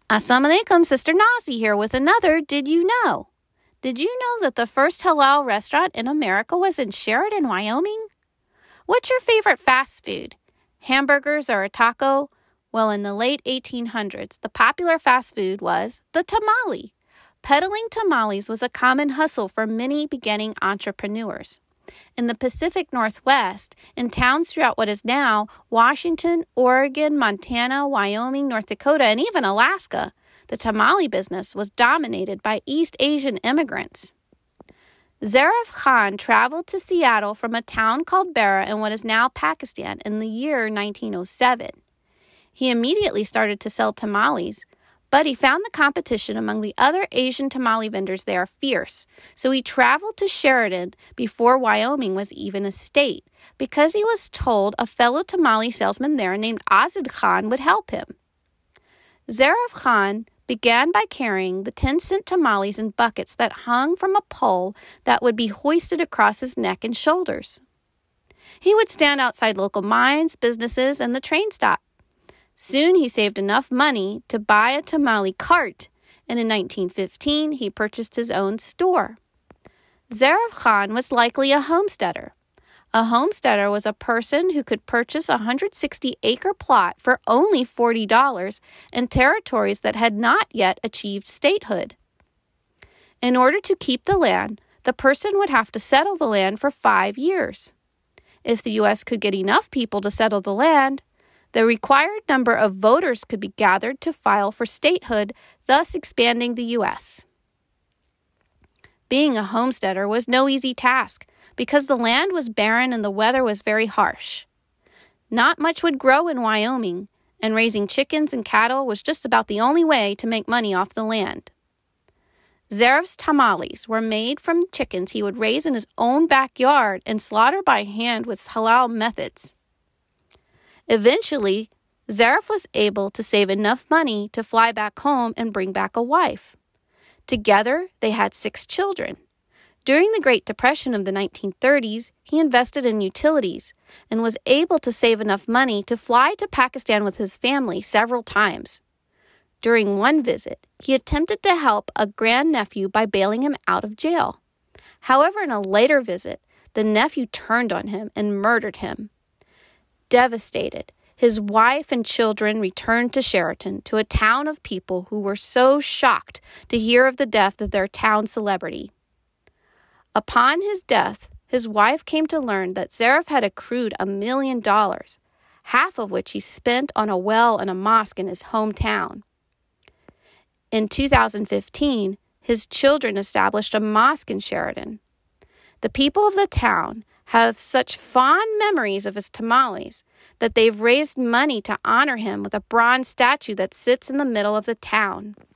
Assalamu alaikum, Sister Nazi here with another Did You Know? Did you know that the first halal restaurant in America was in Sheridan, Wyoming? What's your favorite fast food? Hamburgers or a taco? Well, in the late 1800s, the popular fast food was the tamale. Peddling tamales was a common hustle for many beginning entrepreneurs. In the Pacific Northwest, in towns throughout what is now Washington, Oregon, Montana, Wyoming, North Dakota, and even Alaska, the tamale business was dominated by East Asian immigrants. Zarif Khan traveled to Seattle from a town called Behror in what is now Pakistan in the year 1907. He immediately started to sell tamales, but he found the competition among the other Asian tamale vendors there fierce, so he traveled to Sheridan before Wyoming was even a state, because he was told a fellow tamale salesman there named Azad Khan would help him. Zarif Khan began by carrying the 10-cent tamales in buckets that hung from a pole that would be hoisted across his neck and shoulders. He would stand outside local mines, businesses, and the train stop. Soon he saved enough money to buy a tamale cart, and in 1915 he purchased his own store. Zarif Khan was likely a homesteader. A homesteader was a person who could purchase a 160-acre plot for only $40 in territories that had not yet achieved statehood. In order to keep the land, the person would have to settle the land for 5 years. If the U.S. could get enough people to settle the land, the required number of voters could be gathered to file for statehood, thus expanding the U.S. Being a homesteader was no easy task because the land was barren and the weather was very harsh. Not much would grow in Wyoming, and raising chickens and cattle was just about the only way to make money off the land. Zarif's tamales were made from chickens he would raise in his own backyard and slaughter by hand with halal methods. Eventually, Zarif was able to save enough money to fly back home and bring back a wife. Together, they had 6 children. During the Great Depression of the 1930s, he invested in utilities and was able to save enough money to fly to Pakistan with his family several times. During one visit, he attempted to help a grandnephew by bailing him out of jail. However, in a later visit, the nephew turned on him and murdered him. Devastated, his wife and children returned to Sheridan, to a town of people who were so shocked to hear of the death of their town celebrity. Upon his death, his wife came to learn that Zarif had accrued $1 million, half of which he spent on a well and a mosque in his hometown. In 2015, his children established a mosque in Sheridan. The people of the town have such fond memories of his tamales that they've raised money to honor him with a bronze statue that sits in the middle of the town.